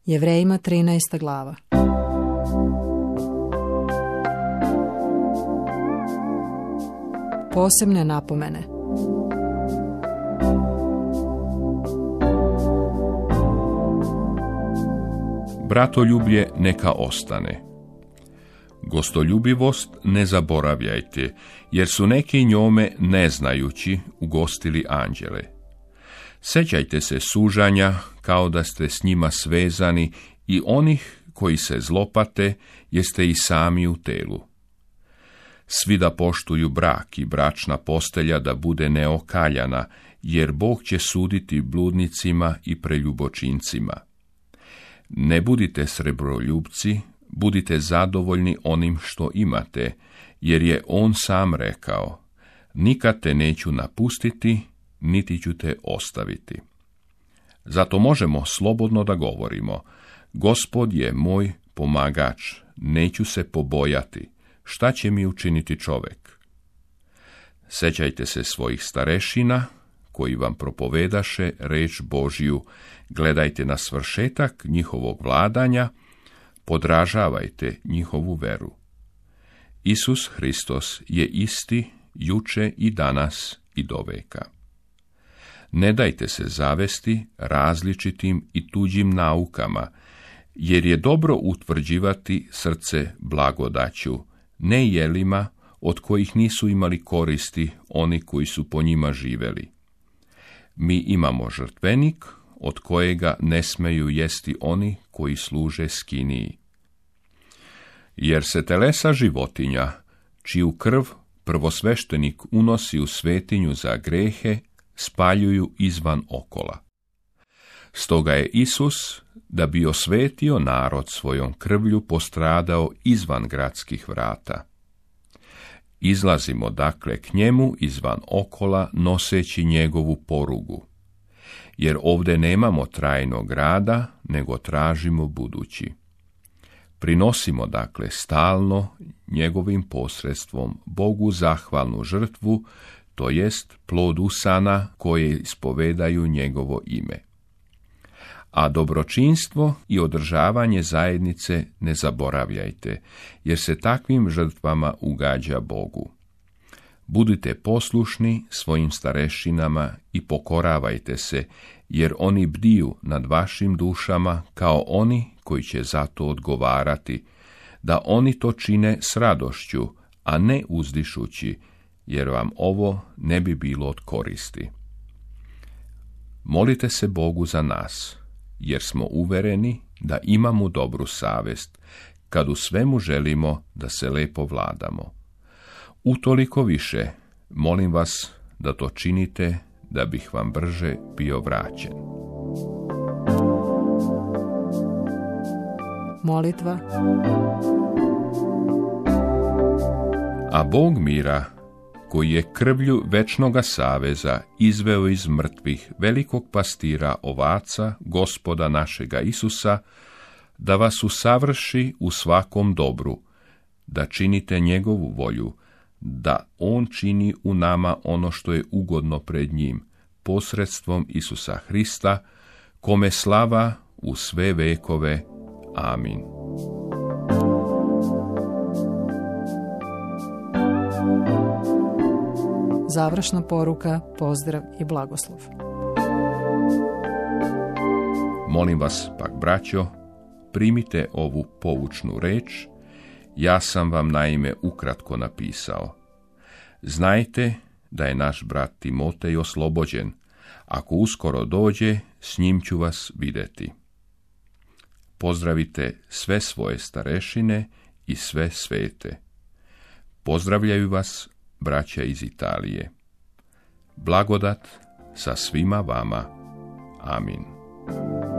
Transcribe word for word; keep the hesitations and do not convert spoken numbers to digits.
Jevrejima trinaesta glava. Posebne napomene. Bratoljublje neka ostane. Gostoljubivost ne zaboravljajte, jer su neki njome neznajući ugostili anđele. Sećajte se sužanja kao da ste s njima svezani i onih koji se zlopate, jeste i sami u telu. Svi da poštuju brak i bračna postelja da bude neokaljana, jer Bog će suditi bludnicima i preljubočincima. Ne budite srebroljubci, budite zadovoljni onim što imate, jer je On sam rekao, nikad te neću napustiti, niti ću te ostaviti. Zato možemo slobodno da govorimo, Gospod je moj pomagač, neću se pobojati, šta će mi učiniti čovjek? Sećajte se svojih starešina, koji vam propovedaše reč Božju, gledajte na svršetak njihovog vladanja, podražavajte njihovu veru. Isus Hristos je isti juče i danas i doveka. Ne dajte se zavesti različitim i tuđim naukama, jer je dobro utvrđivati srce blagodaću, ne jelima od kojih nisu imali koristi oni koji su po njima živeli. Mi imamo žrtvenik od kojega ne smeju jesti oni koji služe skiniji. Jer se telesa životinja, čiju krv prvosveštenik unosi u svetinju za grehe, spaljuju izvan okola. Stoga je Isus, da bi osvetio narod svojom krvlju, postradao izvan gradskih vrata. Izlazimo dakle k njemu izvan okola, noseći njegovu porugu. Jer ovdje nemamo trajnog rada, nego tražimo budući. Prinosimo dakle stalno njegovim posredstvom Bogu zahvalnu žrtvu, to jest plod usana koje ispovedaju njegovo ime. A dobročinstvo i održavanje zajednice ne zaboravljajte, jer se takvim žrtvama ugađa Bogu. Budite poslušni svojim starešinama i pokoravajte se, jer oni bdiju nad vašim dušama kao oni koji će za to odgovarati, da oni to čine s radošću, a ne uzdišući, jer vam ovo ne bi bilo od koristi. Molite se Bogu za nas, jer smo uvereni da imamo dobru savest, kad u svemu želimo da se lepo vladamo. Utoliko više, molim vas da to činite, da bih vam brže bio vraćen. Molitva. A Bog mira, koji je krvlju večnoga saveza izveo iz mrtvih velikog pastira ovaca, Gospoda našega Isusa, da vas usavrši u svakom dobru, da činite njegovu volju, da On čini u nama ono što je ugodno pred njim, posredstvom Isusa Hrista, kome slava u sve vekove. Amin. Završna poruka, pozdrav i blagoslov. Molim vas pak, braćo, primite ovu poučnu reč, ja sam vam naime ukratko napisao. Znajte da je naš brat Timotej oslobođen, ako uskoro dođe, s njim ću vas vidjeti. Pozdravite sve svoje starešine i sve svete. Pozdravljaju vas braća iz Italije. Blagodat sa svima vama. Amin.